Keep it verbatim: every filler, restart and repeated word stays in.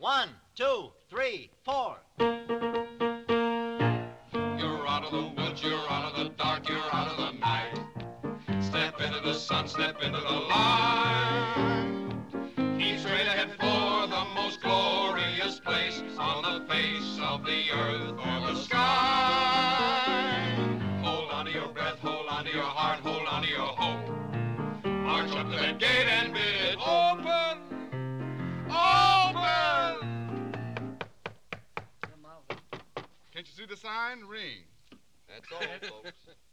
One, two, three, four. You're out of the woods, you're out of the dark, you're out of the night. Step into the sun, step into the light. Keep straight ahead for the most glorious place on the face of the earth or the sky. Hold on to your breath, hold on to your heart, hold on to your hope. March up to that gate and bid it open, open. Can't you see the sign? Ring. That's all, folks.